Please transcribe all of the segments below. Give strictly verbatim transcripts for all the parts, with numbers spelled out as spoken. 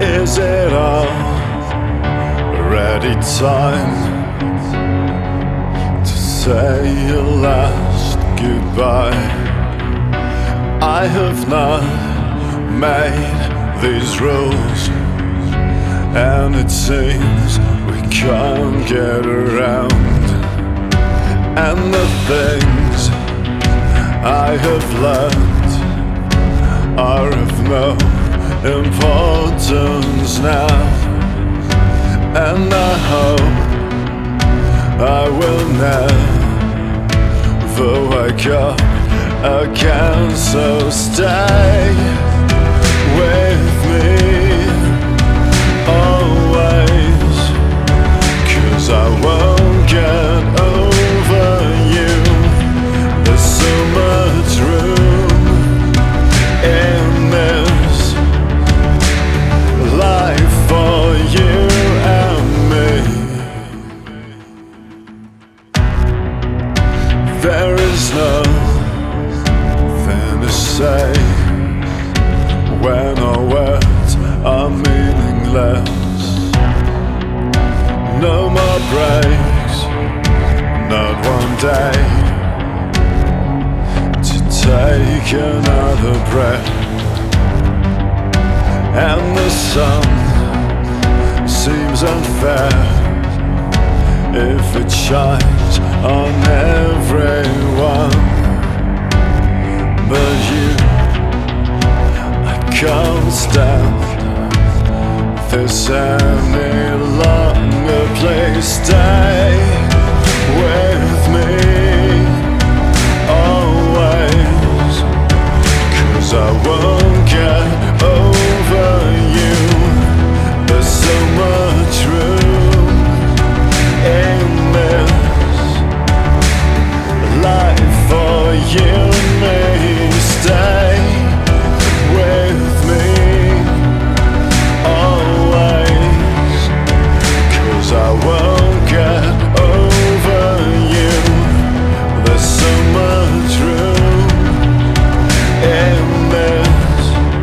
Is it already time to say your last goodbye? I have not made these rules, and it seems we can't get around. And the things I have learned are of no importance now, and I hope I will never wake up again. So stay with me always, 'cause I won't get over you. There's so much room in this life for you and me. There is nothing to say when our words are meaningless. No more breaks, not one day to take another breath. And the sun seems unfair if it shines on everyone but you. I can't stand this any longer. Please stay with me always, 'cause I won't get over you. There's so much room in this life for you and me. Stay with me always, 'cause I won't get over you. There's so much room in this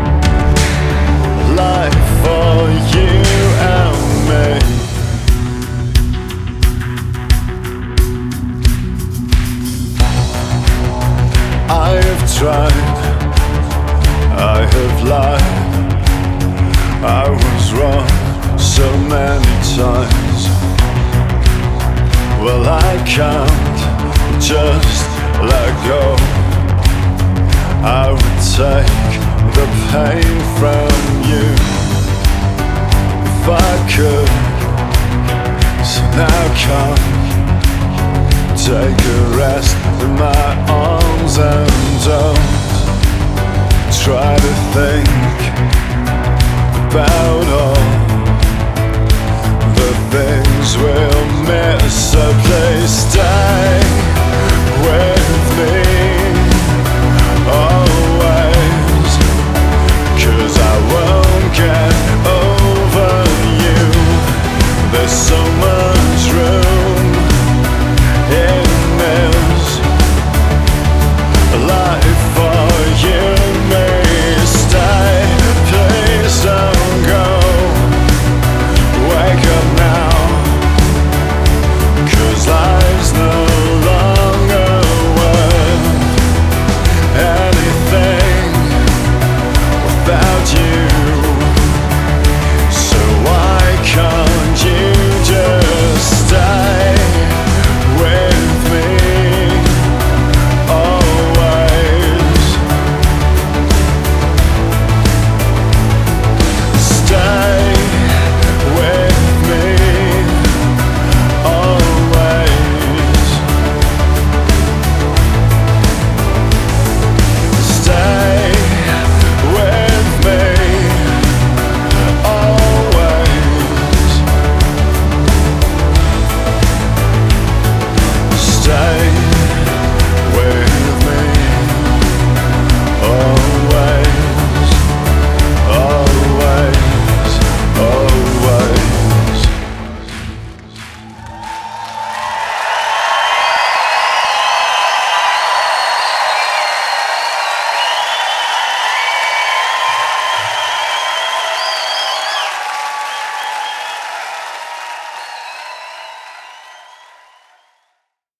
life for you and me. I have tried, I have lied, I was wrong so many times. Well, I can't just let go. I would take the pain from you if I could. So now come, take a rest in my arms, and don't try to think about all the things we'll miss. So please stay